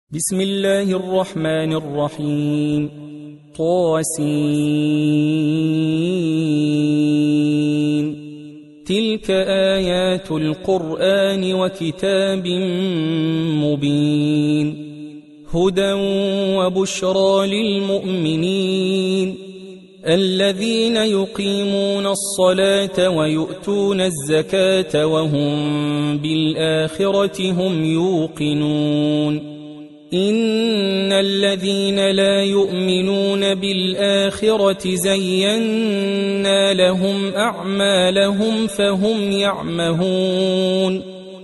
بسم الله الرحمن الرحيم. طاسين. تلك آيات القرآن وكتاب مبين، هدى وبشرى للمؤمنين الذين يقيمون الصلاة ويؤتون الزكاة وهم بالآخرة هم يوقنون. إن الذين لا يؤمنون بالآخرة زينا لهم أعمالهم فهم يعمهون.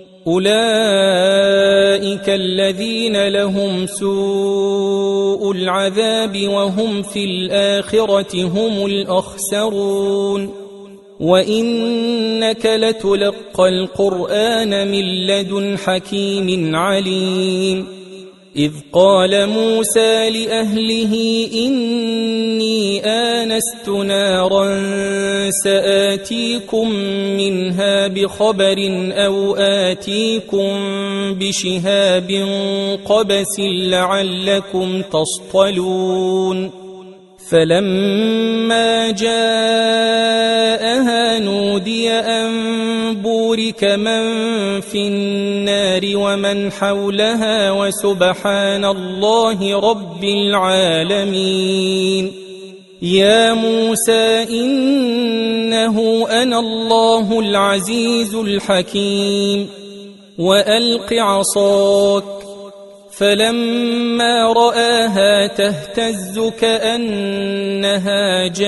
أولئك الذين لهم سوء العذاب وهم في الآخرة هم الأخسرون. وإنك لتلقى القرآن من لدن حكيم عليم. إذ قال موسى لأهله إني آنست نارا سآتيكم منها بخبر أو آتيكم بشهاب قبس لعلكم تصطلون. فلما جاءها نودي أن بورك من في النار ومن حولها وسبحان الله رب العالمين. يا موسى إنه أنا الله العزيز الحكيم. وألق عصاك. فلما رآها تهتز كأنها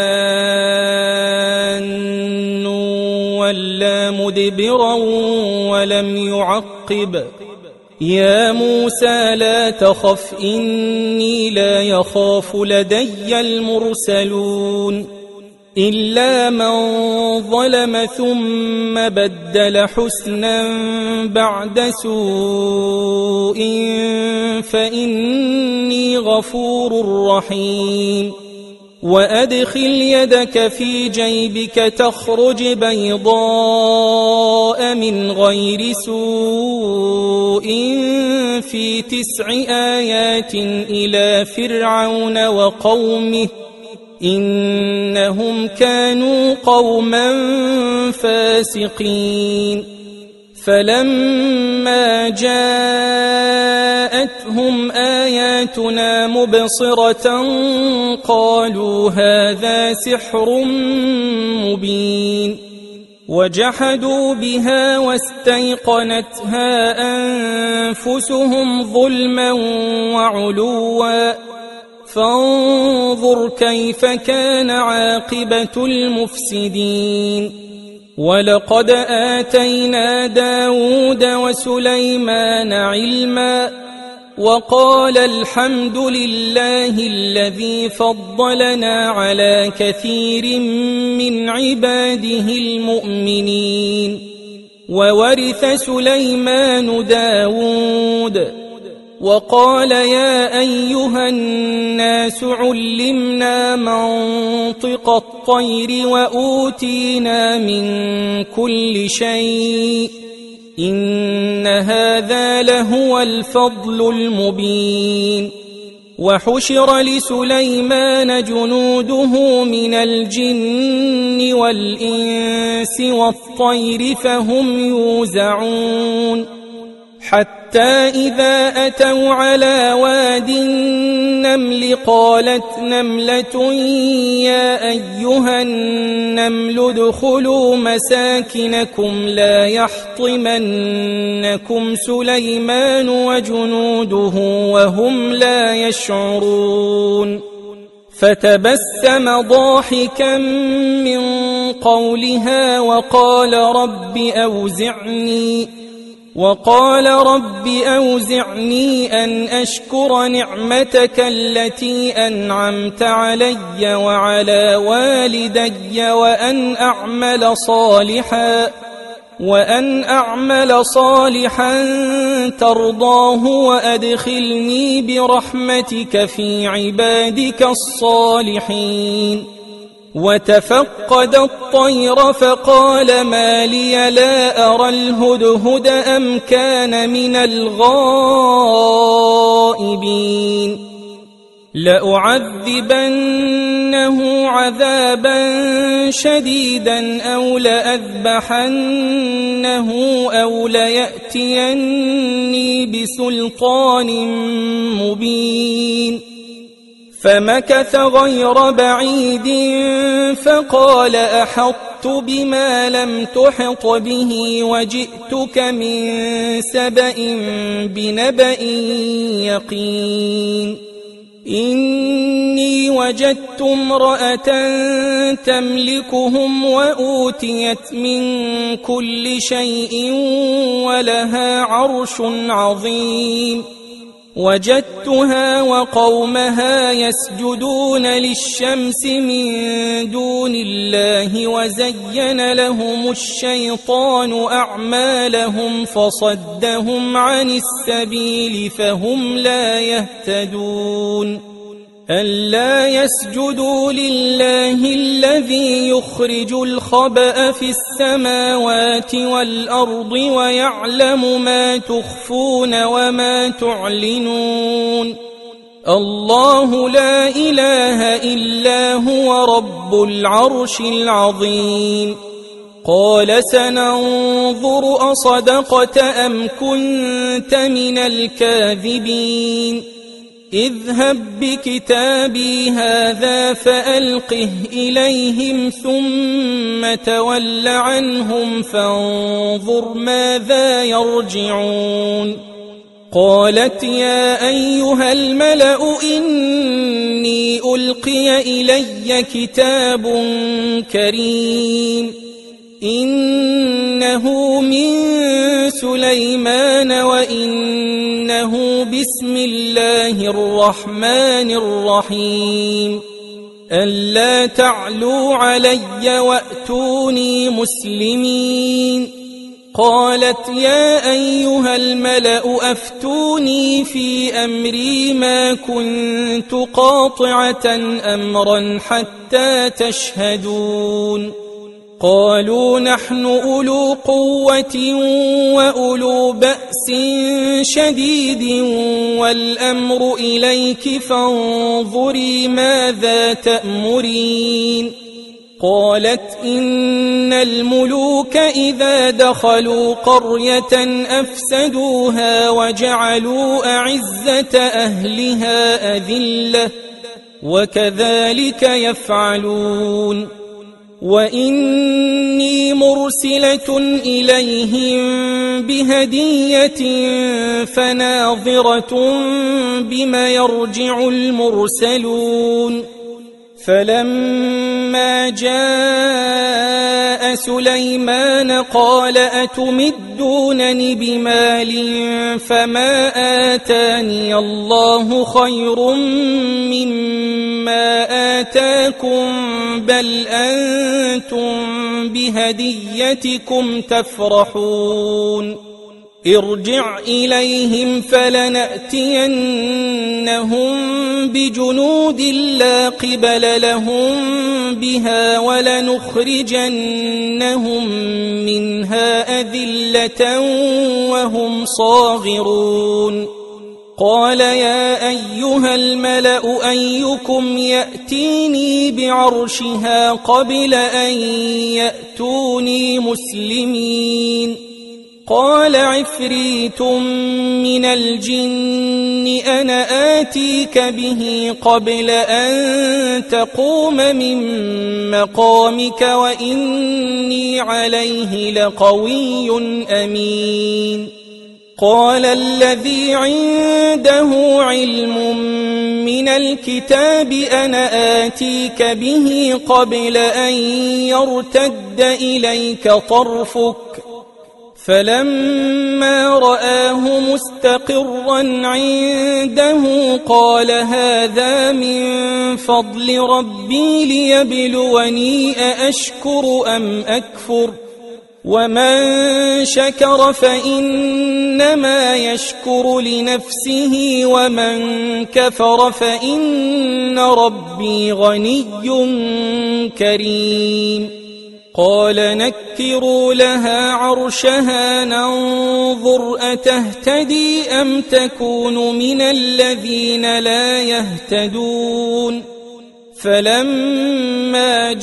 جان ولا مدبرا ولم يعقب. يا موسى لا تخف إني لا يخاف لدي المرسلون. إلا من ظلم ثم بدل حسنا بعد سوء فإني غفور رحيم. وأدخل يدك في جيبك تخرج بيضاء من غير سوء في 9 آيات إلى فرعون وقومه إنهم كانوا قوما فاسقين. فلما جاءتهم آياتنا مبصرة قالوا هذا سحر مبين. وجحدوا بها واستيقنتها أنفسهم ظلما وعلوا فانظر كيف كان عاقبة المفسدين. ولقد آتينا داود وسليمان علما وقال الحمد لله الذي فضلنا على كثير من عباده المؤمنين. وورث سليمان داود وقال يا أيها الناس علمنا منطق الطير وأوتينا من كل شيء إن هذا لهو الفضل المبين. وحشر لسليمان جنوده من الجن والإنس والطير فهم يوزعون. حتى إذا أتوا على واد النمل قالت نملة يا أيها النمل ادخلوا مساكنكم لا يحطمنكم سليمان وجنوده وهم لا يشعرون. فتبسم ضاحكا من قولها وقال رب أوزعني أن أشكر نعمتك التي أنعمت علي وعلى والدي وأن أعمل صالحا ترضاه وأدخلني برحمتك في عبادك الصالحين. وتفقد الطير فقال ما لي لا أرى الهدهد أم كان من الغائبين لأعذبنه عذابا شديدا أو لأذبحنه أو ليأتيني بسلطان مبين. فمكث غير بعيد فقال أحطت بما لم تحط به وجئتك من سبأ بنبأ يقين. إني وجدت امرأة تملكهم وأوتيت من كل شيء ولها عرش عظيم. وجدتها وقومها يسجدون للشمس من دون الله وزين لهم الشيطان أعمالهم فصدهم عن السبيل فهم لا يهتدون. ألا يسجدوا لله الذي يخرج الخبأ في السماوات والأرض ويعلم ما تخفون وما تعلنون. الله لا إله إلا هو رب العرش العظيم. قال سننظر أصدقت أم كنت من الكاذبين. اذهب بكتابي هذا فألقه إليهم ثم تول عنهم فانظر ماذا يرجعون. قالت يا أيها الملأ إني ألقي إلي كتاب كريم إنه من سليمان وإنه بسم الله الرحمن الرحيم. ألا تعلوا علي وأتوني مسلمين. قالت يا أيها الملأ أفتوني في أمري ما كنت قاطعة أمرا حتى تشهدون. قالوا نحن أولو قوة وأولو بأس شديد والأمر إليك فانظري ماذا تأمرين. قالت إن الملوك إذا دخلوا قرية أفسدوها وجعلوا أعزة أهلها أذلة وكذلك يفعلون. وإني مرسلة إليهم بهدية فناظرة بما يرجع المرسلون. فلما جاء سليمان قال أتمدونني بمال فما آتاني الله خير مما آتاكم بل أنتم بهديتكم تفرحون. ارجع إليهم فلنأتينهم بجنود لا قبل لهم بها ولنخرجنهم منها أذلة وهم صاغرون. قال يا أيها الملأ أيكم يأتيني بعرشها قبل أن يأتوني مسلمين. قال عفريت من الجن أنا آتيك به قبل أن تقوم من مقامك وإني عليه لقوي أمين. قال الذي عنده علم من الكتاب أنا آتيك به قبل أن يرتد إليك طرفك فلما رآه مستقرا عنده قال هذا من فضل ربي ليبلوني أأشكر أم أكفر ومن شكر فإنما يشكر لنفسه ومن كفر فإن ربي غني كريم. قال نكروا لها عرشها ننظر أتهتدي أم تكون من الذين لا يهتدون فلما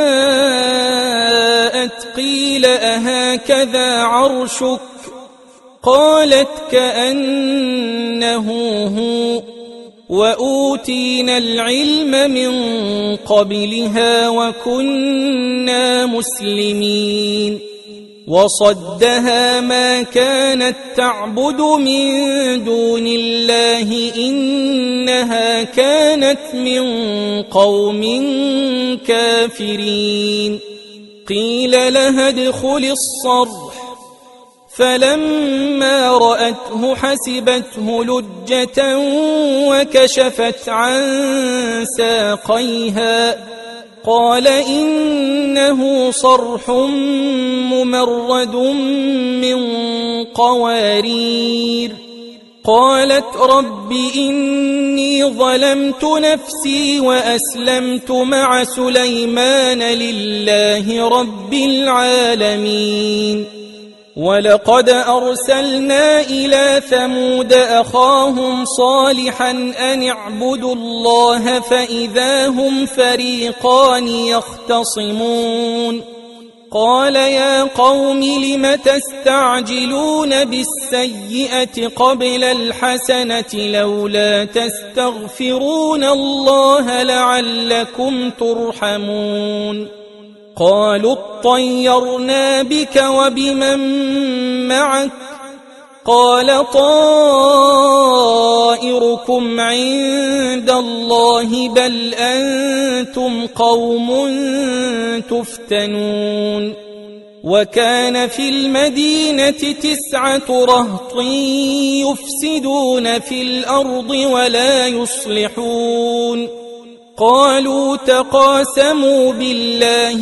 جاءت قيل أهكذا عرشك قالت كأنه هو وأوتينا العلم من قبلها وكنا مسلمين وصدها ما كانت تعبد من دون الله إنها كانت من قوم كافرين قيل لها ادخل الصرح فلما رأته حسبته لجة وكشفت عن ساقيها قال إنه صرح ممرد من قوارير قالت رب إني ظلمت نفسي وأسلمت مع سليمان لله رب العالمين ولقد أرسلنا إلى ثمود أخاهم صالحا أن اعبدوا الله فإذا هم فريقان يختصمون قال يا قوم لم تستعجلون بالسيئة قبل الحسنة لولا تستغفرون الله لعلكم ترحمون قالوا اطيرنا بك وبمن معك قال طائركم عند الله بل أنتم قوم تفتنون وكان في المدينة 9 رهط يفسدون في الأرض ولا يصلحون قالوا تقاسموا بالله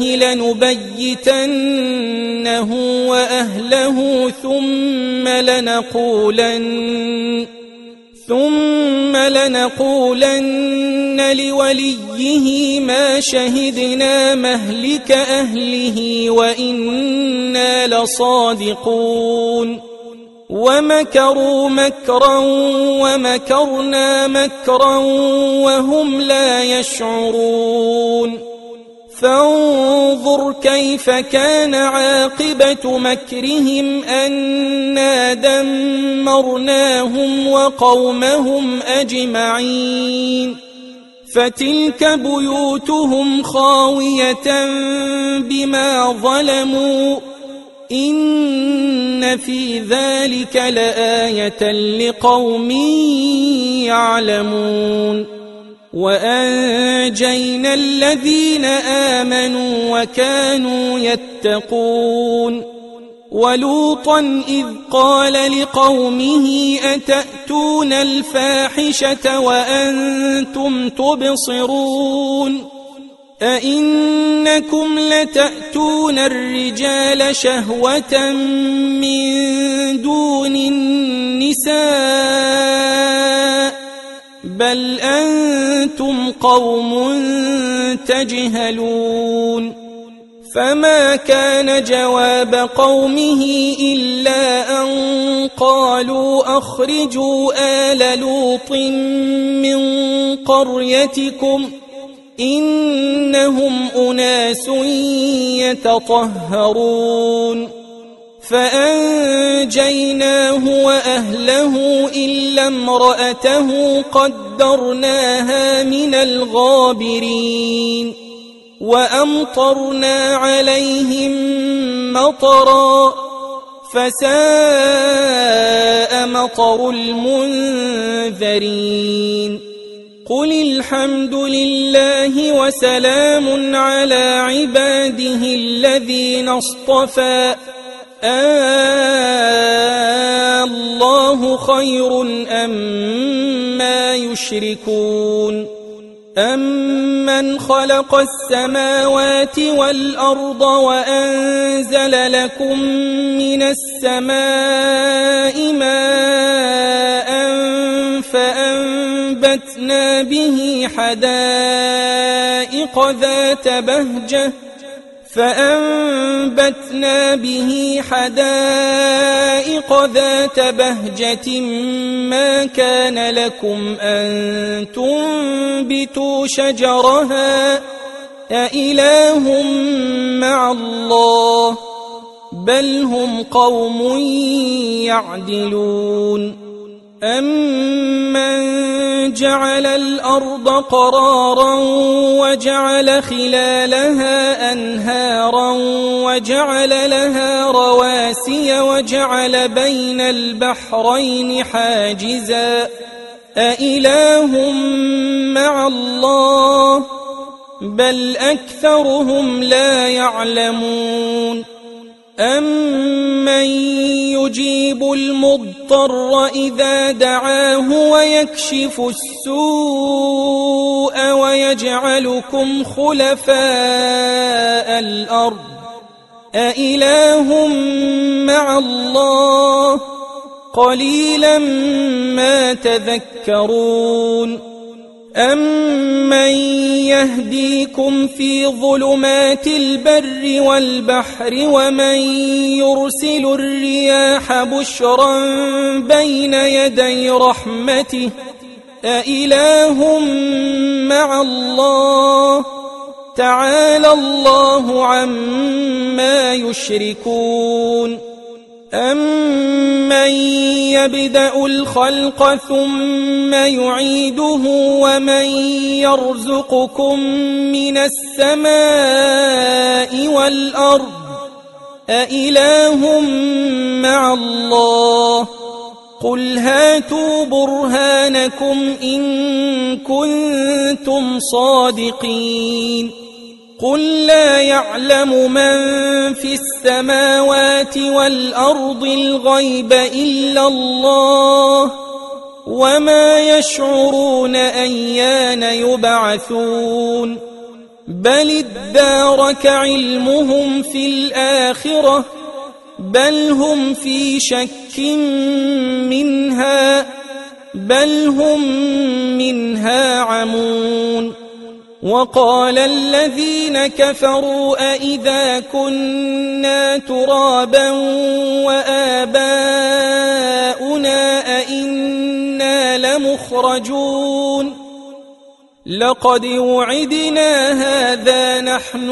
لنبيتنه وأهله ثم لنقولن لوليه ما شهدنا مهلك أهله وإنا لصادقون ومكروا مكرا ومكرنا مكرا وهم لا يشعرون فانظر كيف كان عاقبة مكرهم أنا دمرناهم وقومهم أجمعين فتلك بيوتهم خاوية بما ظلموا إن في ذلك لآية لقوم يعلمون وأنجينا الذين آمنوا وكانوا يتقون ولوطا إذ قال لقومه أتأتون الفاحشة وأنتم تبصرون أئنكم لتأتون الرجال شهوة من دون النساء بل أنتم قوم تجهلون فما كان جواب قومه إلا أن قالوا أخرجوا آل لوط من قريتكم إنهم أناس يتطهرون فأنجيناه وأهله إلا امرأته قدرناها من الغابرين وأمطرنا عليهم مطرا فساء مطر المنذرين قل الحمد لله وسلام على عباده الذين اصطفى الله خير أما يشركون أمن خلق السماوات والأرض وأنزل لكم من السماء ماء فأنبتنا به حدائق ذات بهجة فأنبتنا به حدائق ذات بهجة ما كان لكم أن تنبتوا شجرها أإله مع الله بل هم قوم يعدلون أمن جعل الأرض قرارا وجعل خلالها أنهارا وجعل لها رواسي وجعل بين البحرين حاجزا أإله مع الله بل أكثرهم لا يعلمون أمن يجيب المضطر إذا دعاه ويكشف السوء ويجعلكم خلفاء الأرض أإله مع الله قليلا ما تذكرون أمن يهديكم في ظلمات البر والبحر ومن يرسل الرياح بشرا بين يدي رحمته أإله مع الله تعالى الله عما يشركون أمن يبدأ الخلق ثم يعيده ومن يرزقكم من السماء والأرض أإله مع الله قل هاتوا برهانكم إن كنتم صادقين قل لا يعلم من في السماوات والأرض الغيب إلا الله وما يشعرون أيان يبعثون بل ادارك علمهم في الآخرة بل هم في شك منها بل هم منها عمون وقال الذين كفروا أئذا كنا ترابا وآباؤنا أئنا لمخرجون لقد وعدنا هذا نحن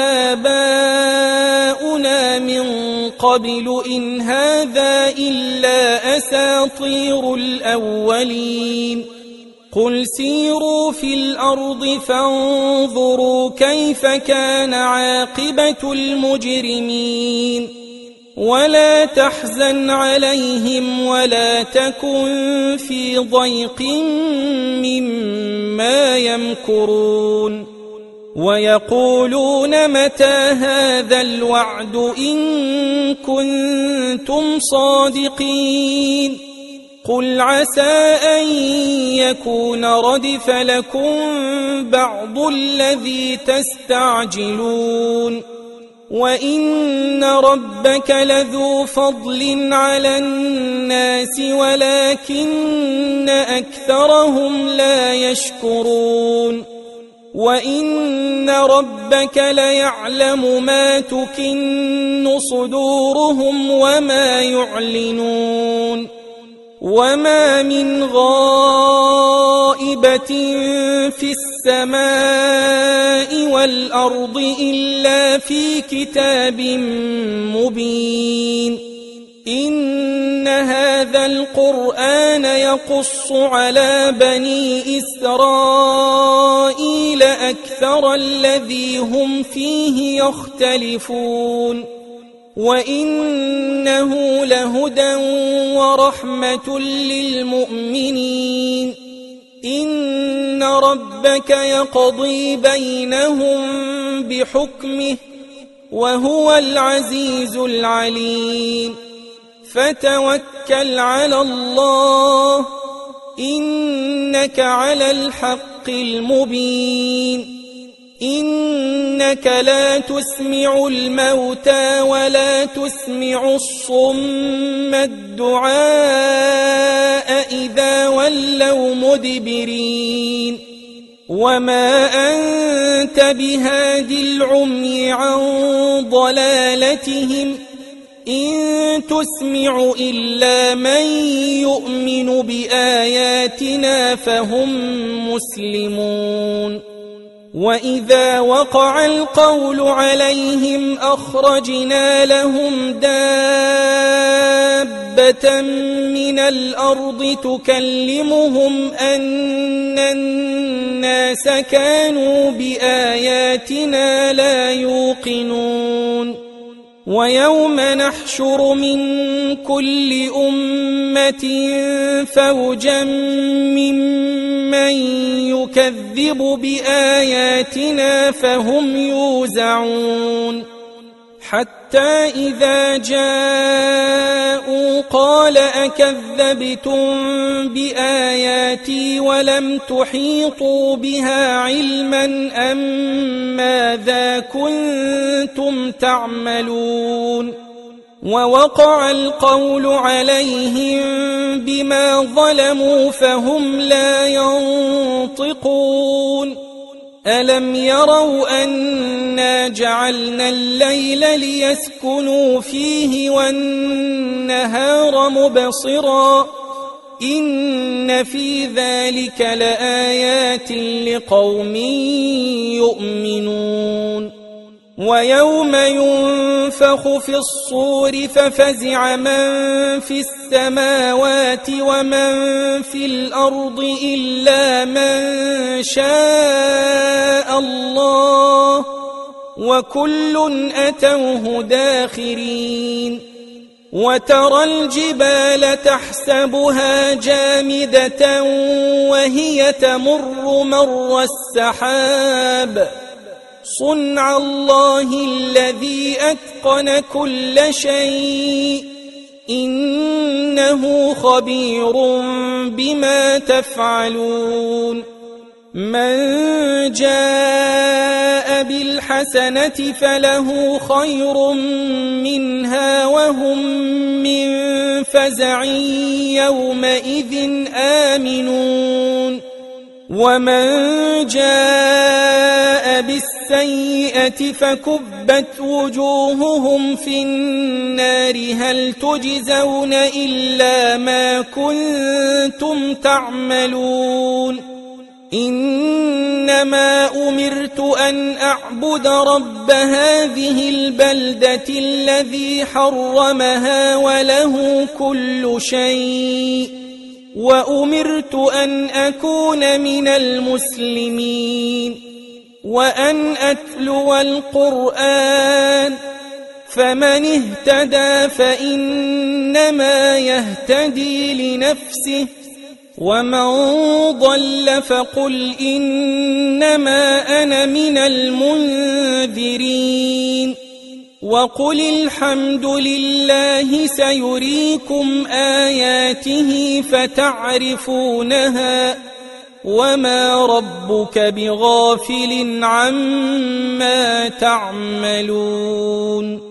وآباؤنا من قبل إن هذا إلا أساطير الأولين قل سيروا في الأرض فانظروا كيف كان عاقبة المجرمين ولا تحزن عليهم ولا تكن في ضيق مما يمكرون ويقولون متى هذا الوعد إن كنتم صادقين قل عسى أن يكون ردف لكم بعض الذي تستعجلون وإن ربك لذو فضل على الناس ولكن أكثرهم لا يشكرون وإن ربك ليعلم ما تكن صدورهم وما يعلنون وما من غائبة في السماء والأرض إلا في كتاب مبين إن هذا القرآن يقص على بني إسرائيل أكثر الذي هم فيه يختلفون وإنه لهدى ورحمة للمؤمنين إن ربك يقضي بينهم بحكمه وهو العزيز العليم فتوكل على الله إنك على الحق المبين إنك لا تسمع الموتى ولا تسمع الصم الدعاء إذا ولوا مدبرين وما أنت بهاد العمي عن ضلالتهم إن تسمع إلا من يؤمن بآياتنا فهم مسلمون وإذا وقع القول عليهم أخرجنا لهم دابة من الأرض تكلمهم أن الناس كانوا بآياتنا لا يوقنون ويوم نحشر من كل أمة فوجا ممن يكذب بآياتنا فهم يوزعون حتى إذا جاءوا قال أكذبتم بآياتي ولم تحيطوا بها علما أم ماذا كنتم تعملون ووقع القول عليهم بما ظلموا فهم لا ينطقون ألم يروا أنا جعلنا الليل ليسكنوا فيه والنهار مبصرا إن في ذلك لآيات لقوم يؤمنون ويوم ينفخ في الصور ففزع من في السماوات ومن في الأرض إلا من شاء الله وكل أتوه داخرين وترى الجبال تحسبها جامدة وهي تمر مر السحاب صنع الله الذي أتقن كل شيء إنه خبير بما تفعلون من جاء بالحسنة فله خير منها وهم من فزع يومئذ آمنون ومن جاء بالسيئة فكبت وجوههم في النار هل تجزون إلا ما كنتم تعملون إنما أمرت أن أعبد رب هذه البلدة الذي حرمها وله كل شيء وأمرت أن أكون من المسلمين وأن أتلو القرآن فمن اهتدى فإنما يهتدي لنفسه ومن ضل فقل إنما أنا من المنذرين وقل الحمد لله سيريكم آياته فتعرفونها وما ربك بغافل عما تعملون